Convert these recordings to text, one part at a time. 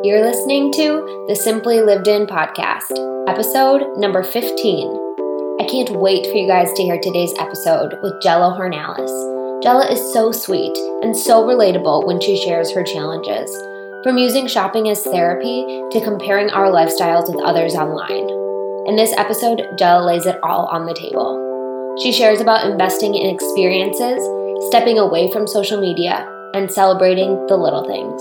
You're listening to the Simply Lived In podcast, episode number 15. I can't wait for you guys to hear today's episode with Jella Hornalis. Jella is so sweet and so relatable when she shares her challenges, from using shopping as therapy to comparing our lifestyles with others online. In this episode, Jella lays it all on the table. She shares about investing in experiences, stepping away from social media, and celebrating the little things.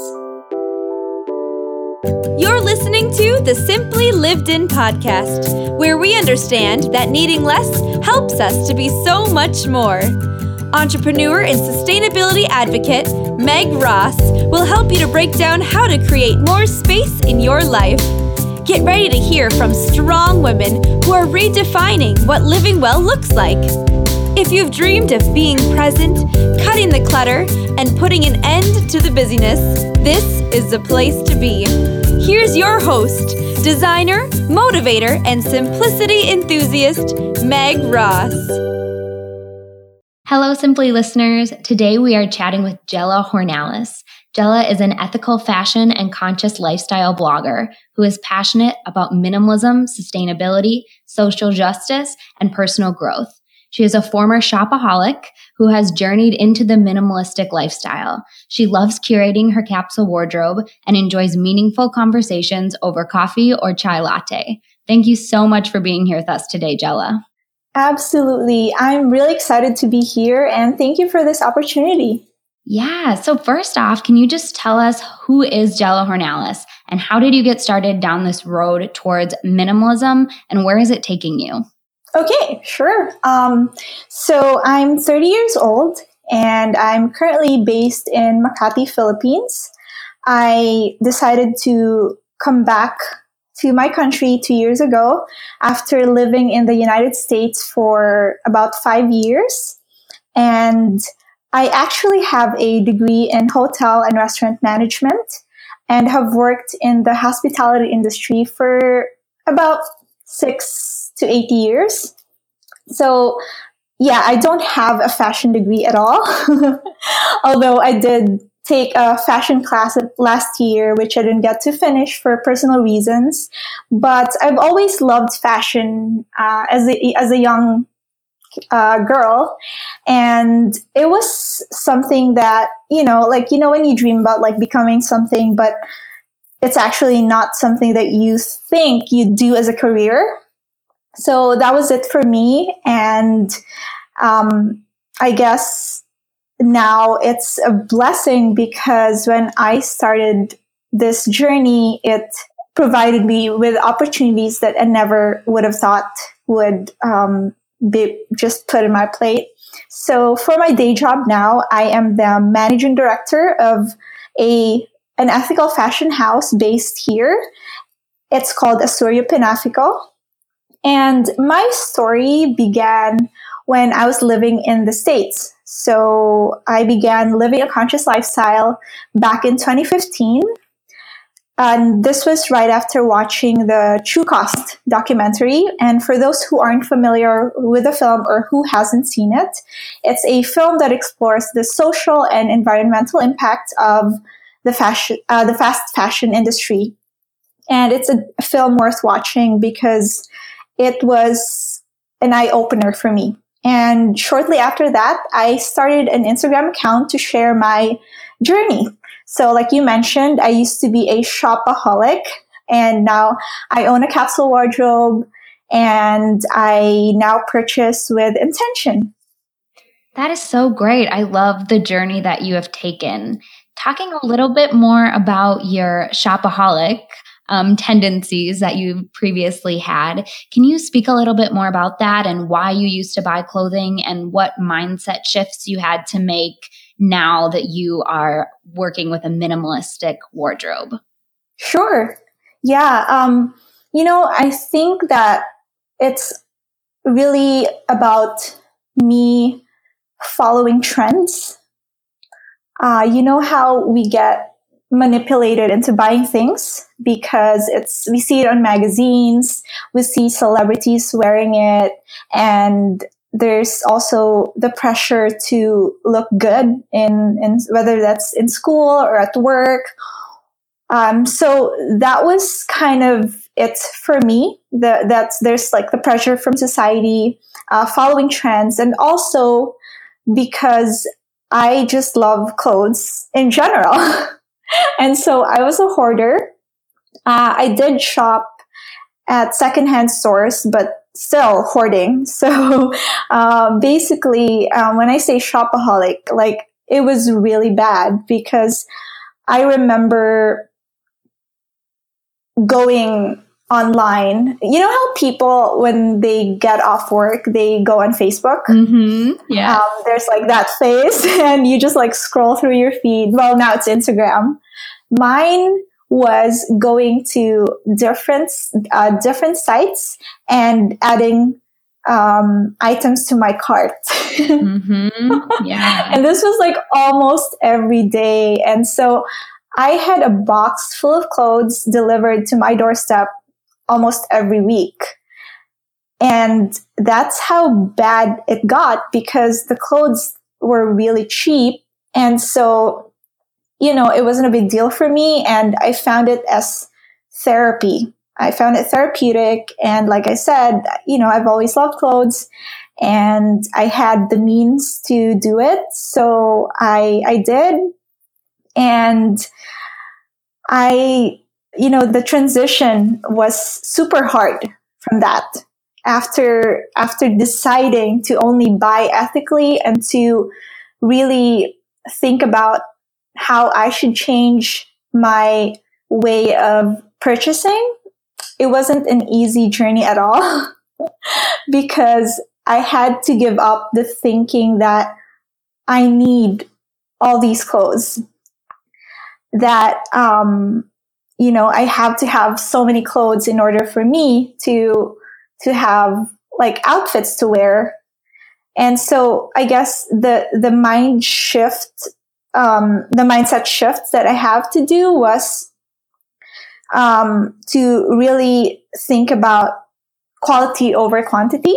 You're listening to the Simply Lived In podcast, where we understand that needing less helps us to be so much more. Entrepreneur and sustainability advocate Meg Ross will help you to break down how to create more space in your life. Get ready to hear from strong women who are redefining what living well looks like. If you've dreamed of being present, cutting the clutter, and putting an end to the busyness, this is the place to be. Here's your host, designer, motivator, and simplicity enthusiast, Meg Ross. Hello, Simply listeners. Today we are chatting with Jella Hornalis. Jella is an ethical fashion and conscious lifestyle blogger who is passionate about minimalism, sustainability, social justice, and personal growth. She is a former shopaholic who has journeyed into the minimalistic lifestyle. She loves curating her capsule wardrobe and enjoys meaningful conversations over coffee or chai latte. Thank you so much for being here with us today, Jella. Absolutely. I'm really excited to be here, and thank you for this opportunity. Yeah. So first off, can you just tell us who is Jella Hornalis and how did you get started down this road towards minimalism and where is it taking you? Okay, sure. So I'm 30 years old and I'm currently based in Makati, Philippines. I decided to come back to my country 2 years ago after living in the United States for about 5 years. And I actually have a degree in hotel and restaurant management and have worked in the hospitality industry for about 6 to 8 years. So, yeah, I don't have a fashion degree at all, although I did take a fashion class last year, which I didn't get to finish for personal reasons. But I've always loved fashion as a young girl, and it was something that when you dream about like becoming something, but it's actually not something that you think you do as a career. So that was it for me, and I guess now it's a blessing because when I started this journey, it provided me with opportunities that I never would have thought would be just put in my plate. So for my day job now, I am the managing director of an ethical fashion house based here. It's called Asurio Pinafico. And my story began when I was living in the States. So I began living a conscious lifestyle back in 2015. And this was right after watching the True Cost documentary. And for those who aren't familiar with the film or who hasn't seen it, it's a film that explores the social and environmental impact of the fast fashion industry. And it's a film worth watching because it was an eye-opener for me. And shortly after that, I started an Instagram account to share my journey. So like you mentioned, I used to be a shopaholic, and now I own a capsule wardrobe, and I now purchase with intention. That is so great. I love the journey that you have taken. Talking a little bit more about your shopaholic tendencies that you previously had. Can you speak a little bit more about that and why you used to buy clothing and what mindset shifts you had to make now that you are working with a minimalistic wardrobe? Sure. Yeah. I think that it's really about me following trends. You know how we get manipulated into buying things because we see it on magazines, we see celebrities wearing it, and there's also the pressure to look good in whether that's in school or at work So that was kind of it for me. There's like the pressure from society, following trends, and also because I just love clothes in general. And so I was a hoarder. I did shop at secondhand stores, but still hoarding. So basically, when I say shopaholic, like it was really bad because I remember going online. You know how people, when they get off work, they go on Facebook? Yeah. There's like that phase and you just like scroll through your feed. Well, now it's Instagram. Mine was going to different sites and adding items to my cart. Yeah. And this was like almost every day. And so I had a box full of clothes delivered to my doorstep almost every week. And that's how bad it got because the clothes were really cheap. And so, it wasn't a big deal for me. And I found it as therapy. I found it therapeutic. And like I said, I've always loved clothes and I had the means to do it. So I did. And the transition was super hard from that. After deciding to only buy ethically and to really think about how I should change my way of purchasing, it wasn't an easy journey at all because I had to give up the thinking that I need all these clothes, that I have to have so many clothes in order for me to have like outfits to wear. And so I guess the mindset shift that I have to do was to really think about quality over quantity.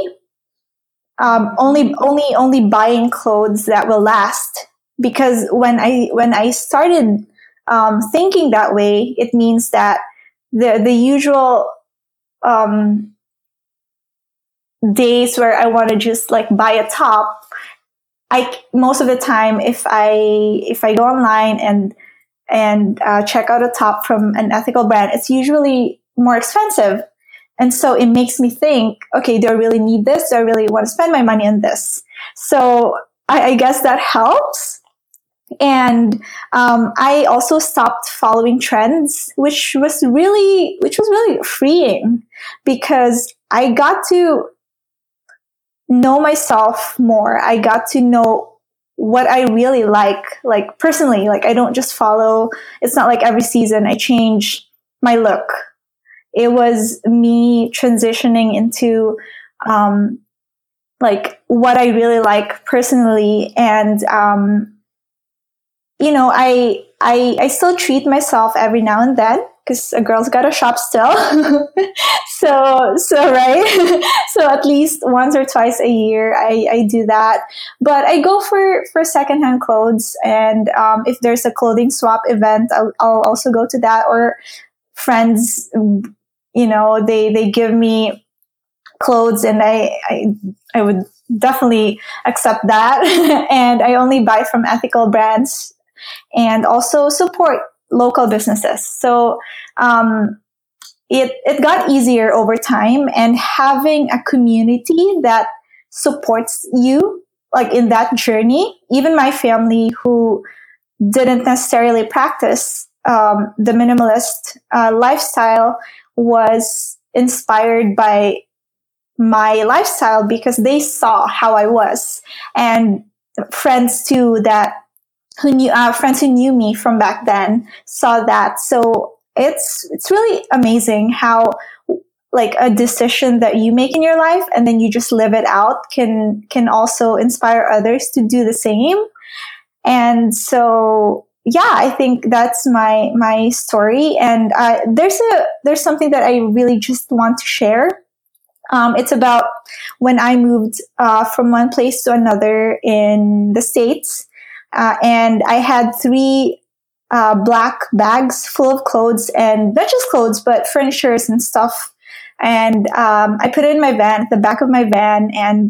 Only buying clothes that will last, because when I started thinking that way, it means that the usual days where I want to just like buy a top, most of the time if I go online and check out a top from an ethical brand, it's usually more expensive. And so it makes me think, okay, do I really need this? Do I really want to spend my money on this? So I guess that helps. And I also stopped following trends, which was really freeing because I got to know myself more. I got to know what I really like personally. Like I don't just follow. It's not like every season I change my look. It was me transitioning into like what I really like personally, and I still treat myself every now and then because a girl's got to shop still. so right. So at least once or twice a year, I do that. But I go for secondhand clothes, and if there's a clothing swap event, I'll also go to that. Or friends, they give me clothes, and I would definitely accept that. And I only buy from ethical brands, and also support local businesses. So it got easier over time, and having a community that supports you like in that journey. Even my family, who didn't necessarily practice the minimalist lifestyle, was inspired by my lifestyle because they saw how I was, and friends too friends who knew me from back then saw that. So it's really amazing how like a decision that you make in your life and then you just live it out can also inspire others to do the same. And so yeah, I think that's my story. And there's something that I really just want to share. It's about when I moved from one place to another in the States. And I had three black bags full of clothes, and not just clothes, but furnitures and stuff. And I put it in my van, at the back of my van, and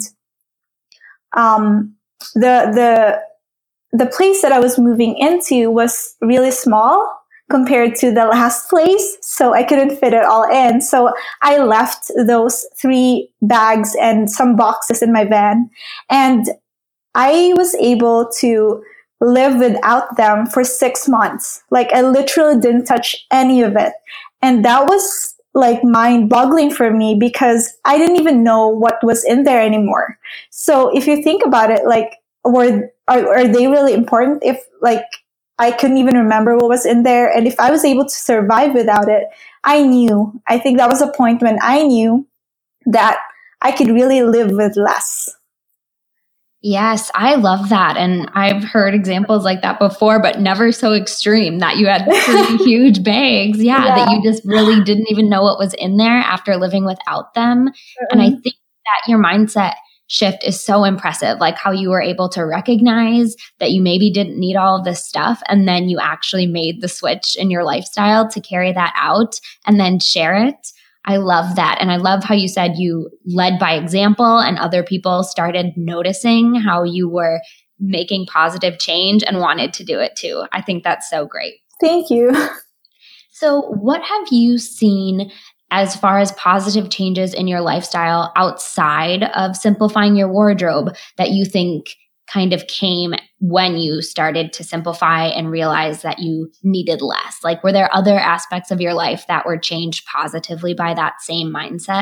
the place that I was moving into was really small compared to the last place, so I couldn't fit it all in. So I left those 3 bags and some boxes in my van, and I was able to live without them for 6 months. Like, I literally didn't touch any of it. And that was like mind-boggling for me, because I didn't even know what was in there anymore. So if you think about it, like, are they really important if, like, I couldn't even remember what was in there? And if I was able to survive without it, I think that was a point when I knew that I could really live with less. Yes, I love that. And I've heard examples like that before, but never so extreme, that you had 3 huge bags. Yeah, that you just really didn't even know what was in there after living without them. And I think that your mindset shift is so impressive, like how you were able to recognize that you maybe didn't need all of this stuff, and then you actually made the switch in your lifestyle to carry that out and then share it. I love that. And I love how you said you led by example, and other people started noticing how you were making positive change and wanted to do it too. I think that's so great. Thank you. So what have you seen as far as positive changes in your lifestyle outside of simplifying your wardrobe that you think kind of came when you started to simplify and realize that you needed less? Like, were there other aspects of your life that were changed positively by that same mindset?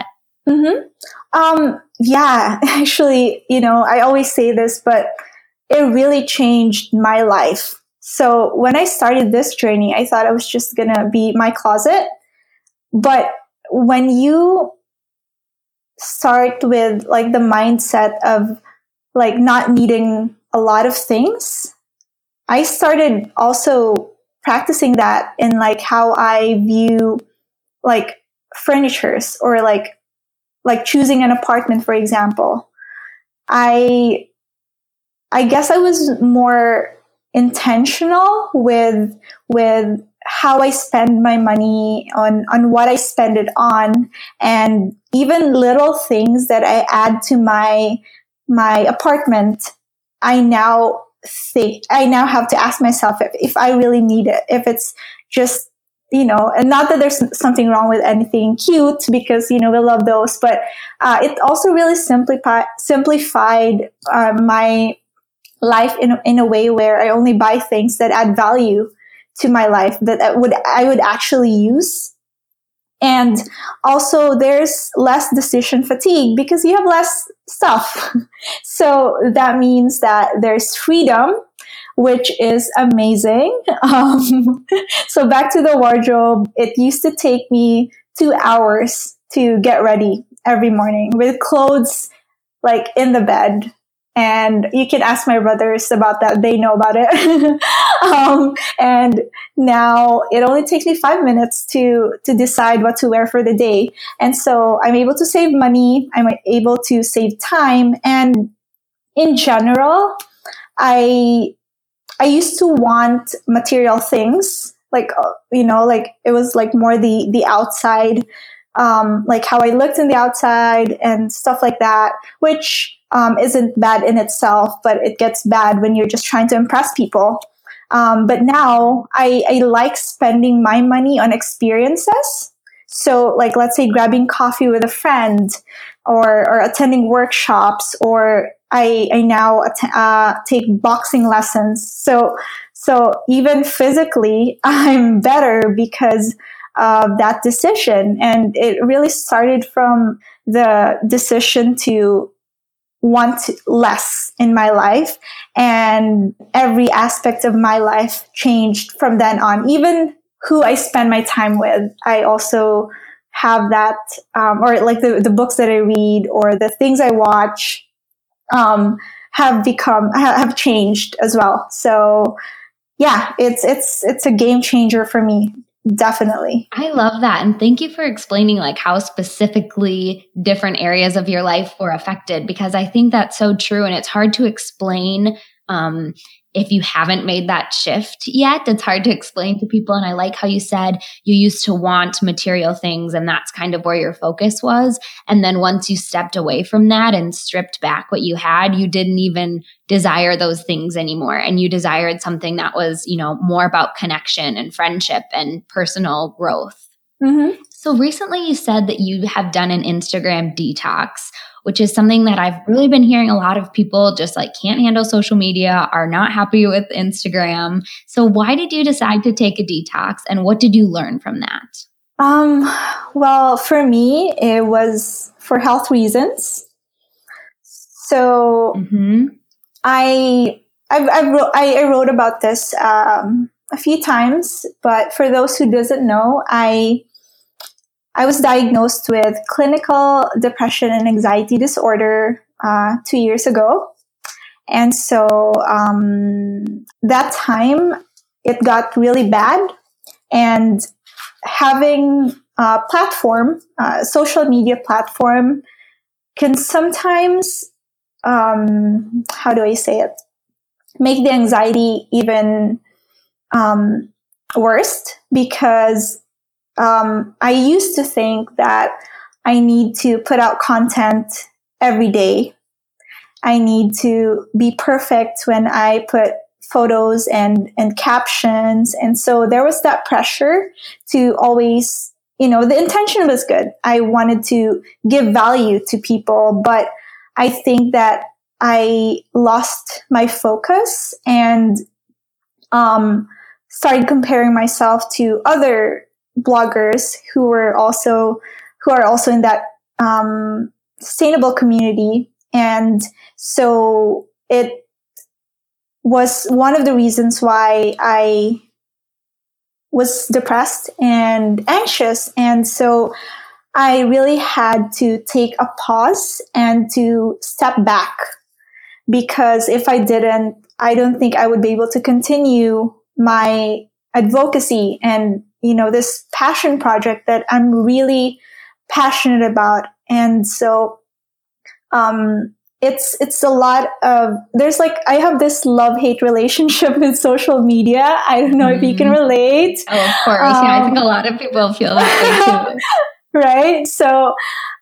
Yeah, actually, I always say this, but it really changed my life. So when I started this journey, I thought I was just going to be my closet. But when you start with like the mindset of like not needing a lot of things, I started also practicing that in like how I view like furnitures, or like choosing an apartment, for example. I guess I was more intentional with how I spend my money, on what I spend it on, and even little things that I add to my apartment. I now have to ask myself if I really need it, if it's just, and not that there's something wrong with anything cute, because, we love those, but it also really simplified my life in a way where I only buy things that add value to my life, that I would actually use. And also there's less decision fatigue because you have less stuff. So that means that there's freedom, which is amazing. So back to the wardrobe, it used to take me 2 hours to get ready every morning with clothes like in the bed. And you can ask my brothers about that. They know about it. And now it only takes me 5 minutes to decide what to wear for the day. And so I'm able to save money. I'm able to save time. And in general, I used to want material things, like, like it was like more the outside, like how I looked in the outside and stuff like that, which isn't bad in itself, but it gets bad when you're just trying to impress people. But now I like spending my money on experiences. So like, let's say grabbing coffee with a friend, or attending workshops, or I now take boxing lessons. So even physically, I'm better because of that decision. And it really started from the decision to want less in my life, and every aspect of my life changed from then on. Even who I spend my time with, I also have that, or like the books that I read or the things I watch have changed as well. So yeah, it's a game changer for me. Definitely. I love that. And thank you for explaining like how specifically different areas of your life were affected, because I think that's so true. And it's hard to explain If you haven't made that shift yet, it's hard to explain to people. And I like how you said you used to want material things and that's kind of where your focus was. And then once you stepped away from that and stripped back what you had, you didn't even desire those things anymore. And you desired something that was, more about connection and friendship and personal growth. Mm-hmm. So recently you said that you have done an Instagram detox, which is something that I've really been hearing a lot of people just like can't handle social media, are not happy with Instagram. So why did you decide to take a detox and what did you learn from that? Well, for me, it was for health reasons. So I wrote about this a few times, but for those who doesn't know, I was diagnosed with clinical depression and anxiety disorder 2 years ago. And so that time it got really bad, and having a platform, social media platform, can sometimes, how do I say it, make the anxiety even worse, because I used to think that I need to put out content every day. I need to be perfect when I put photos and captions. And so there was that pressure to always, the intention was good. I wanted to give value to people, but I think that I lost my focus and started comparing myself to other bloggers who are also in that sustainable community. And so it was one of the reasons why I was depressed and anxious. And so I really had to take a pause and to step back, because if I didn't, I don't think I would be able to continue my advocacy and, this passion project that I'm really passionate about. And so, it's a lot of, I have this love-hate relationship with social media. I don't know if you can relate. Oh, of course. Yeah, I think a lot of people feel that way too. Right. So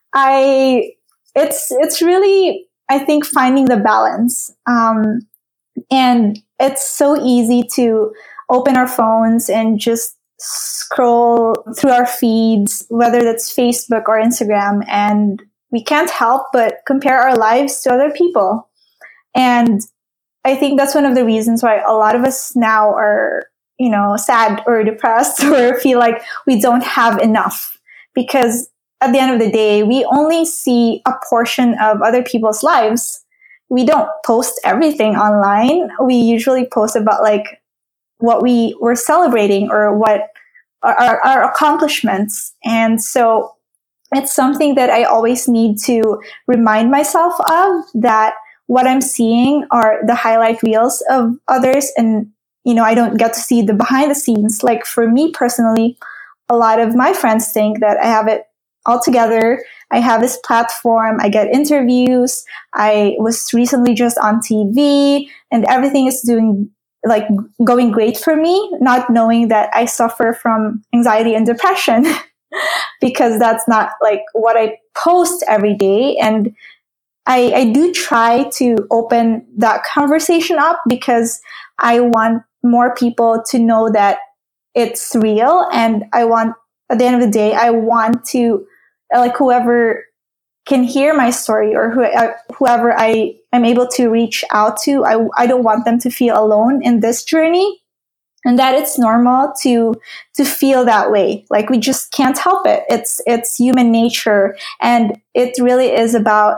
it's really, I think, finding the balance. And it's so easy to open our phones and just scroll through our feeds, whether that's Facebook or Instagram, and we can't help but compare our lives to other people. And I think that's one of the reasons why a lot of us now are, sad or depressed or feel like we don't have enough, because at the end of the day, we only see a portion of other people's lives. We don't post everything online. We usually post about what we were celebrating or what our accomplishments. And so it's something that I always need to remind myself of, that what I'm seeing are the highlight reels of others. And, I don't get to see the behind the scenes. Like for me personally, a lot of my friends think that I have it all together. I have this platform. I get interviews. I was recently just on TV and everything is going great for me, not knowing that I suffer from anxiety and depression because that's not what I post every day. And I do try to open that conversation up, because I want more people to know that it's real. And I want, at the end of the day, I want to, whoever can hear my story or whoever I am able to reach out to, I don't want them to feel alone in this journey, and that it's normal to feel that way. Like we just can't help it. It's human nature. And it really is about,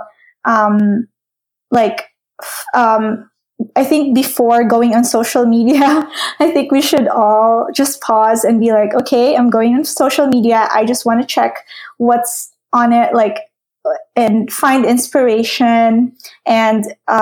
I think before going on social media, I think we should all just pause and be like, okay, I'm going on social media. I just want to check what's on it, and find inspiration, and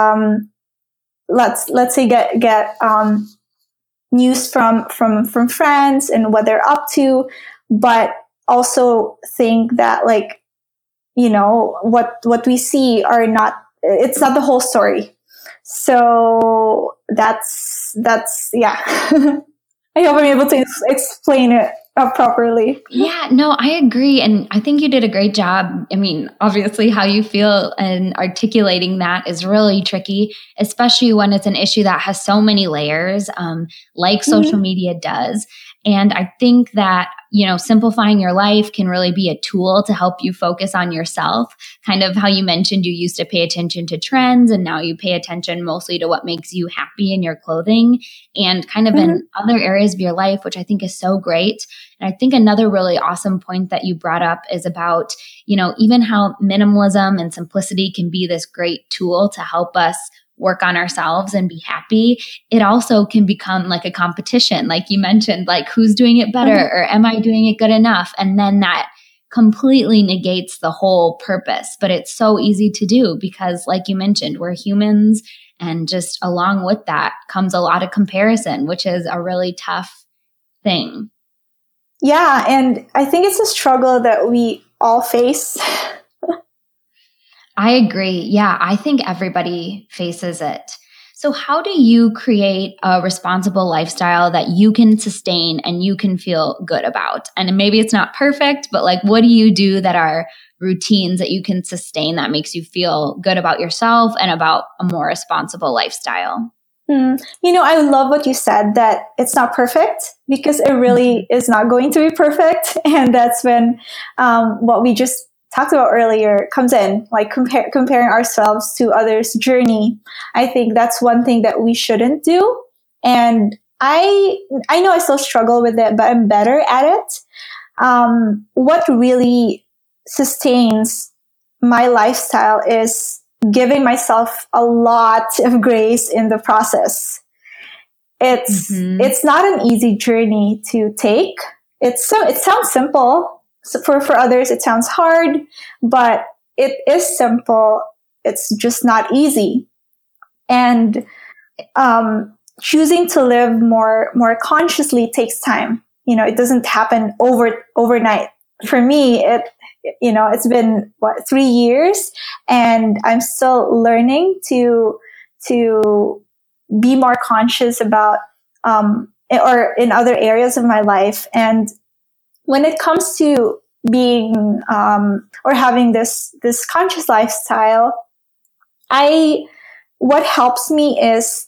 let's say get news from friends and what they're up to, but also think that what we see are not, it's not the whole story. So that's yeah. I hope I'm able to explain it properly. Yeah, no, I agree. And I think you did a great job. I mean, obviously, how you feel and articulating that is really tricky, especially when it's an issue that has so many layers, like social media does. And I think that, simplifying your life can really be a tool to help you focus on yourself. Kind of how you mentioned you used to pay attention to trends, and now you pay attention mostly to what makes you happy in your clothing and kind of in other areas of your life, which I think is so great. And I think another really awesome point that you brought up is about, even how minimalism and simplicity can be this great tool to help us work on ourselves and be happy. It also can become like a competition, like you mentioned, like who's doing it better or am I doing it good enough? And then that completely negates the whole purpose. But it's so easy to do because, like you mentioned, we're humans, and just along with that comes a lot of comparison, which is a really tough thing. Yeah, and I think it's a struggle that we all face. I agree. Yeah, I think everybody faces it. So how do you create a responsible lifestyle that you can sustain and you can feel good about? And maybe it's not perfect, but like, what do you do that are routines that you can sustain that makes you feel good about yourself and about a more responsible lifestyle? I love what you said, that it's not perfect, because it really is not going to be perfect. And that's when what we just talked about earlier comes in, like comparing ourselves to others' journey. I think that's one thing that we shouldn't do. And I know I still struggle with it, but I'm better at it. What really sustains my lifestyle is giving myself a lot of grace in the process. It's not an easy journey to take. It sounds simple. So for others, it sounds hard, but it is simple. It's just not easy. And choosing to live more consciously takes time. It doesn't happen overnight. For me, it's been 3 years, and I'm still learning to be more conscious about or in other areas of my life. And when it comes to being or having this conscious lifestyle, what helps me is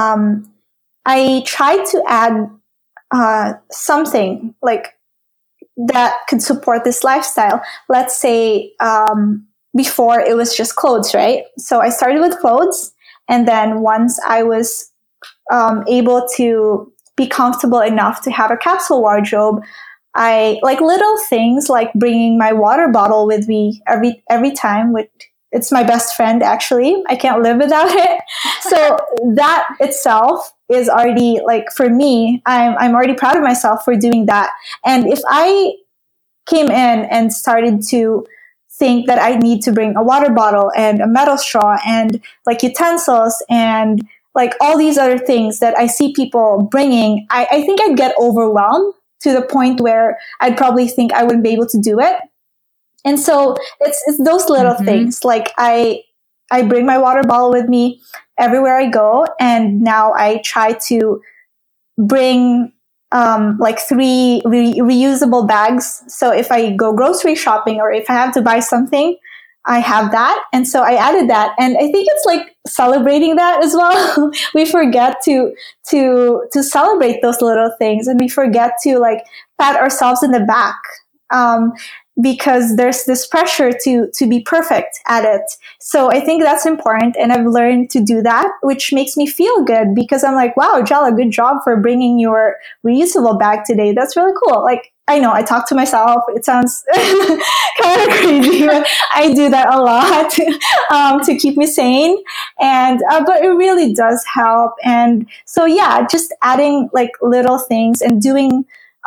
I try to add something like that could support this lifestyle. Let's say before it was just clothes, right? So I started with clothes, and then once I was able to be comfortable enough to have a capsule wardrobe, I like little things like bringing my water bottle with me every time. It's my best friend, actually. I can't live without it. So that itself is already, like, for me, I'm already proud of myself for doing that. And if I came in and started to think that I need to bring a water bottle and a metal straw and like utensils and like all these other things that I see people bringing, I think I'd get overwhelmed to the point where I'd probably think I wouldn't be able to do it. And so it's those little things. Like I bring my water bottle with me everywhere I go. And now I try to bring like 3 reusable bags. So if I go grocery shopping or if I have to buy something, I have that. And so I added that. And I think it's like celebrating that as well. We forget to celebrate those little things, and we forget to like pat ourselves in the back. Because there's this pressure to be perfect at it. So I think that's important. And I've learned to do that, which makes me feel good because I'm like, wow, Jella, good job for bringing your reusable bag today. That's really cool. Like, I know I talk to myself. It sounds kind of crazy, but I do that a lot to keep me sane. And, but it really does help. And so, yeah, just adding like little things and doing,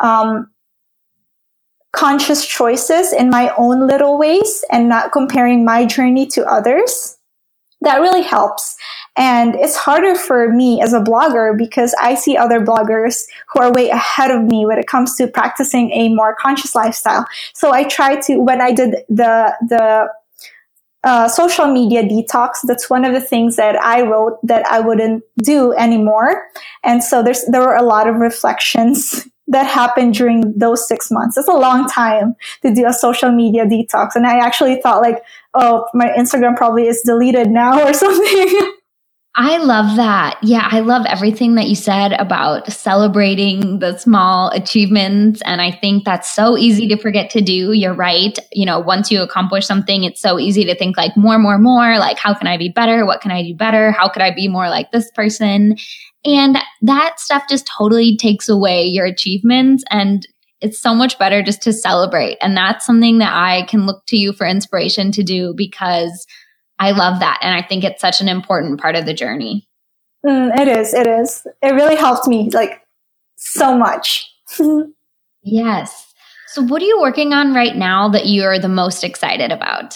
conscious choices in my own little ways and not comparing my journey to others, that really helps. And it's harder for me as a blogger because I see other bloggers who are way ahead of me when it comes to practicing a more conscious lifestyle. So I try to, when I did the social media detox. That's one of the things that I wrote that I wouldn't do anymore. And so there were a lot of reflections that happened during those 6 months. It's a long time to do a social media detox. And I actually thought like, oh, my Instagram probably is deleted now or something. I love that. Yeah, I love everything that you said about celebrating the small achievements. And I think that's so easy to forget to do. You're right. Once you accomplish something, it's so easy to think like more. Like, how can I be better? What can I do better? How could I be more like this person? And that stuff just totally takes away your achievements. And it's so much better just to celebrate. And that's something that I can look to you for inspiration to do, because I love that. And I think it's such an important part of the journey. It is. It really helped me like so much. Yes. So what are you working on right now that you're the most excited about?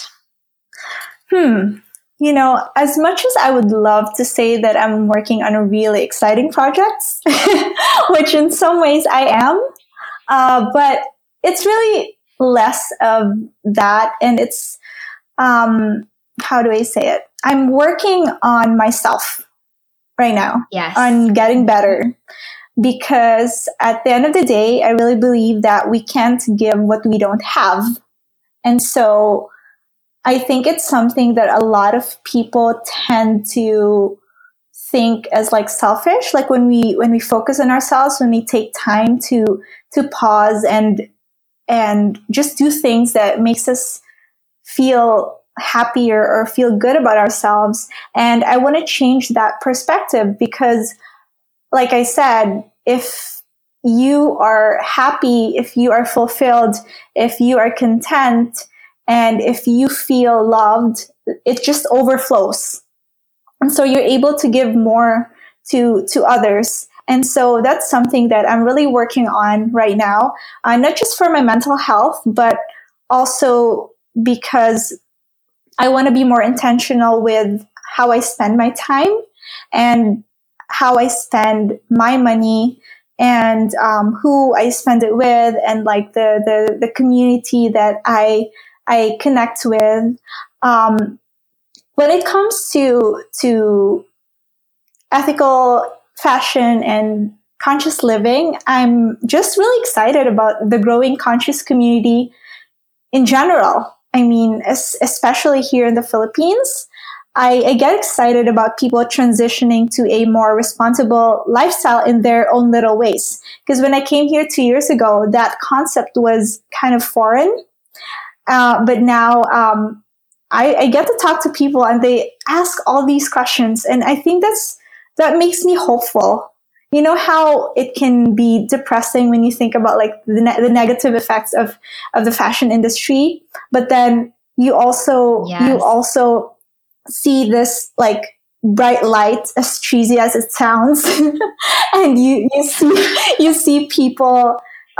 As much as I would love to say that I'm working on a really exciting projects, which in some ways I am, but it's really less of that. And it's, how do I say it? I'm working on myself right now. Yes. On getting better. Because at the end of the day, I really believe that we can't give what we don't have. And so I think it's something that a lot of people tend to think as like selfish. Like when we focus on ourselves, when we take time to pause and just do things that makes us feel happier or feel good about ourselves. And I want to change that perspective because, like I said, if you are happy, if you are fulfilled, if you are content, and if you feel loved, it just overflows. And so you're able to give more to others. And so that's something that I'm really working on right now, not just for my mental health, but also because I want to be more intentional with how I spend my time and how I spend my money and who I spend it with, and like the community that I connect with. When it comes to ethical fashion and conscious living, I'm just really excited about the growing conscious community in general. I mean, especially here in the Philippines, I get excited about people transitioning to a more responsible lifestyle in their own little ways. Because when I came here 2 years ago, that concept was kind of foreign. But now I get to talk to people and they ask all these questions. And I think that makes me hopeful. You know how it can be depressing when you think about like the negative effects of the fashion industry, but then you also see this like bright light, as cheesy as it sounds, and you see people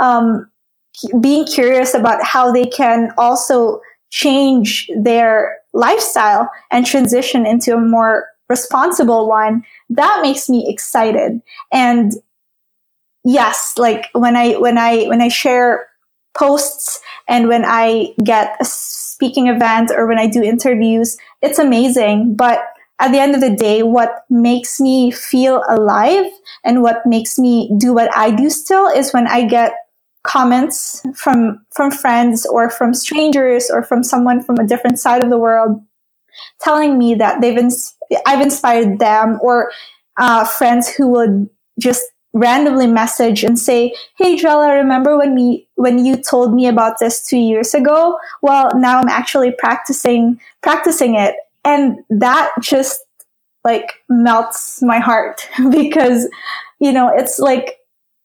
being curious about how they can also change their lifestyle and transition into a more responsible one. That makes me excited. And yes, like when I share posts and when I get a speaking event or when I do interviews, it's amazing. But at the end of the day, what makes me feel alive and what makes me do what I do still is when I get comments from friends or from strangers or from someone from a different side of the world telling me that I've inspired them, or friends who would just randomly message and say, "Hey, Jella, remember when you told me about this 2 years ago? Well, now I'm actually practicing it." And that just like melts my heart because, it's like,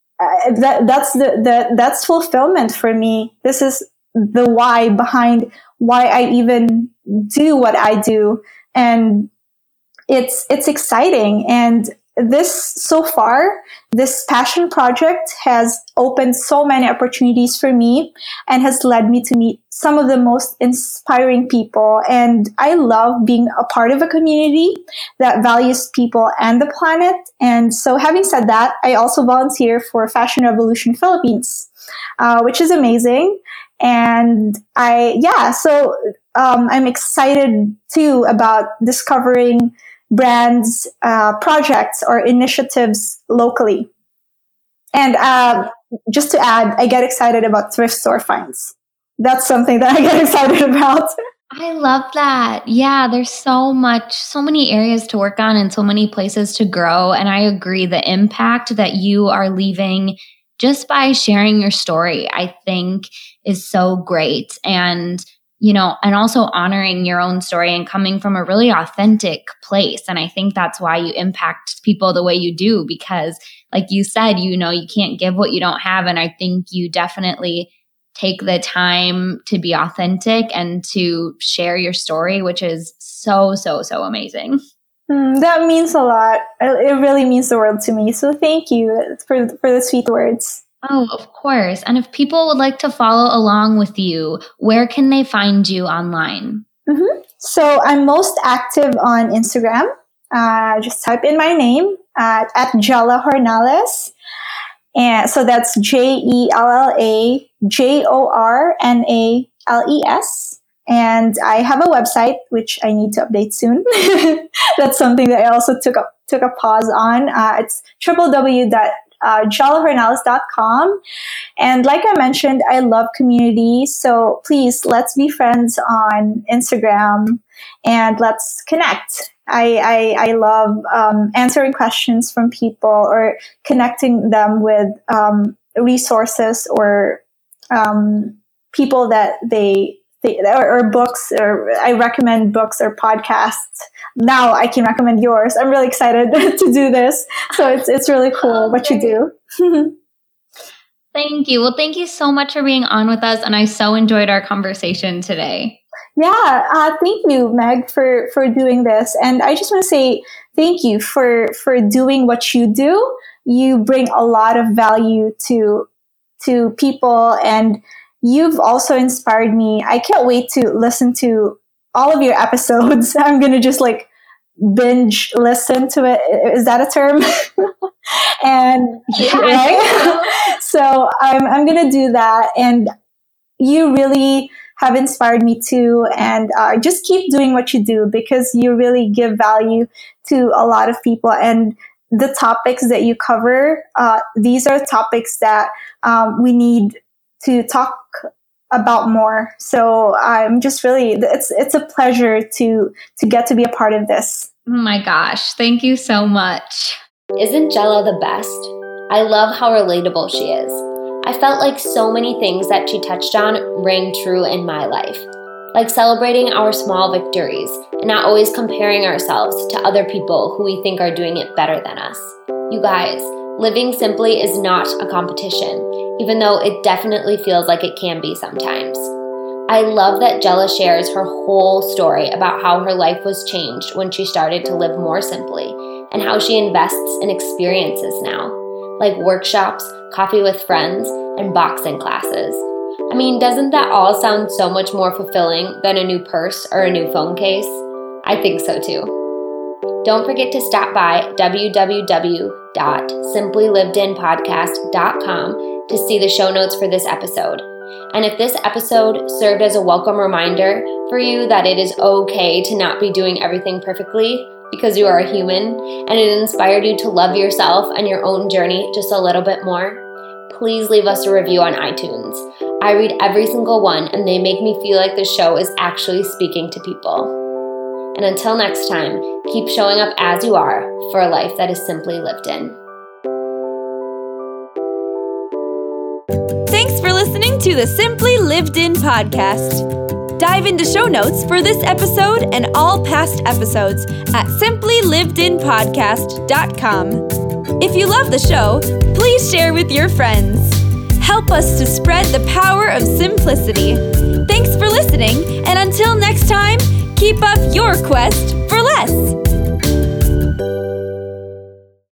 that's fulfillment for me. This is the why behind why I even do what I do. And it's exciting. And so far, this passion project has opened so many opportunities for me and has led me to meet some of the most inspiring people. And I love being a part of a community that values people and the planet. And so having said that, I also volunteer for Fashion Revolution Philippines, which is amazing. And I'm excited too about discovering brands, projects, or initiatives locally. And just to add, I get excited about thrift store finds. That's something that I get excited about. I love that. Yeah, there's so many areas to work on and so many places to grow. And I agree, the impact that you are leaving just by sharing your story, I think is so great. And, and also honoring your own story and coming from a really authentic place. And I think that's why you impact people the way you do, because like you said, you can't give what you don't have. And I think you definitely take the time to be authentic and to share your story, which is so, so, so amazing. That means a lot. It really means the world to me. So thank you for the sweet words. Oh, of course. And if people would like to follow along with you, where can they find you online? Mm-hmm. So I'm most active on Instagram. Just type in my name at Jella Hornales. And so that's JellaJornales. And I have a website, which I need to update soon. That's something that I also took a pause on. It's www.jellahornales.com. And like I mentioned, I love community. So please, let's be friends on Instagram and let's connect. I love answering questions from people or connecting them with resources or people that or books, or I recommend books or podcasts. Now I can recommend yours. I'm really excited to do this. So it's really cool what you do. Thank you. Well, thank you so much for being on with us. And I so enjoyed our conversation today. Yeah, thank you, Meg, for doing this. And I just want to say thank you for doing what you do. You bring a lot of value to people, and you've also inspired me. I can't wait to listen to all of your episodes. I'm going to just binge listen to it. Is that a term? And yeah, right? So I'm going to do that. And you really have inspired me too. And just keep doing what you do, because you really give value to a lot of people. And the topics that you cover, these are topics that we need to talk about more. So I'm just really, it's a pleasure to get to be a part of this. Oh my gosh. Thank you so much. Isn't Jella the best? I love how relatable she is. I felt like so many things that she touched on rang true in my life. Like celebrating our small victories and not always comparing ourselves to other people who we think are doing it better than us. You guys, living simply is not a competition, even though it definitely feels like it can be sometimes. I love that Jella shares her whole story about how her life was changed when she started to live more simply, and how she invests in experiences now, like workshops, coffee with friends, and boxing classes. I mean, doesn't that all sound so much more fulfilling than a new purse or a new phone case? I think so too. Don't forget to stop by www.simplylivedinpodcast.com to see the show notes for this episode. And if this episode served as a welcome reminder for you that it is okay to not be doing everything perfectly because you are a human, and it inspired you to love yourself and your own journey just a little bit more, please leave us a review on iTunes. I read every single one, and they make me feel like the show is actually speaking to people. And until next time, keep showing up as you are for a life that is simply lived in. Thanks for listening to the Simply Lived In podcast. Dive into show notes for this episode and all past episodes at simplylivedinpodcast.com. If you love the show, please share with your friends. Help us to spread the power of simplicity. Thanks for listening, and until next time, keep up your quest